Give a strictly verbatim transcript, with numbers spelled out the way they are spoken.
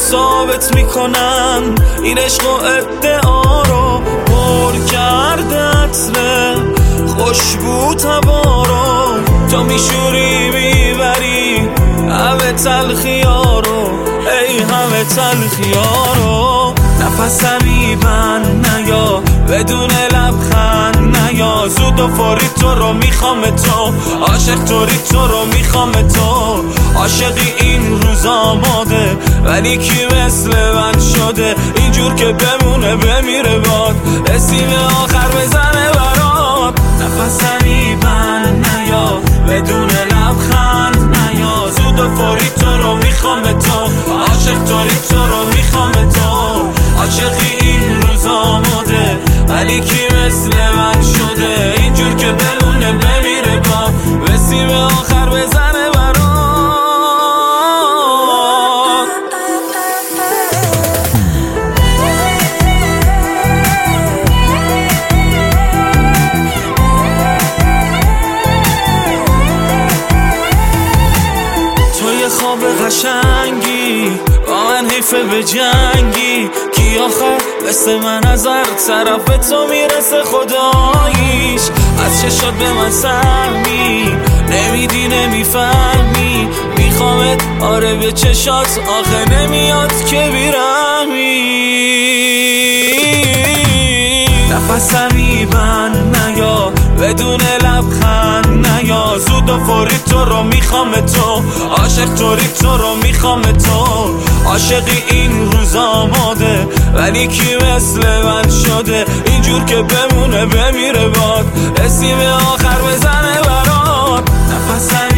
ثابت میکنن این عشق و ادعا رو. پر کرده عطر خوشبو تبا رو، تو میشوری میبری همه تلخیا رو، ای همه تلخیا رو. نفس میبند نیا بدون لبخند نیا، زود و فوری تو رو میخوام تو، عاشق توری تو رو میخوام تو. عاشقی این روز آماده ولی کی مثل من شده، اینجور که بمونه بمیره باد اسیم آخر بزنه برات. نفس میبند نیا بدون لبخند نیا، زود و فوری تو رو میخوام تو، عاشق توری تو رو میخوام تو. عاشقی این روز آماده ولی کی مثل من شده، اینجور که بمونه بمیره با وسیم آخر بزنه برات. توی خواب قشنگی با من حیفه به جنگی، کی آخر مثل من از هر طرف تو میرسه خداییش. از چشات به من سهمی نمیدی نمیفهمی، میخوامت آره به چشات آخه نمیاد که بیرمی. نفس میبند نیا بدون لبخند نیا، زود و فوری تو رو میخوام تو، عاشق توری تو رو میخوام تو. عاشقی این روز آماده ولی کی مثل من شده، اینجور که بمونه بمیره باد اسیم آخر بزنه برات. نفس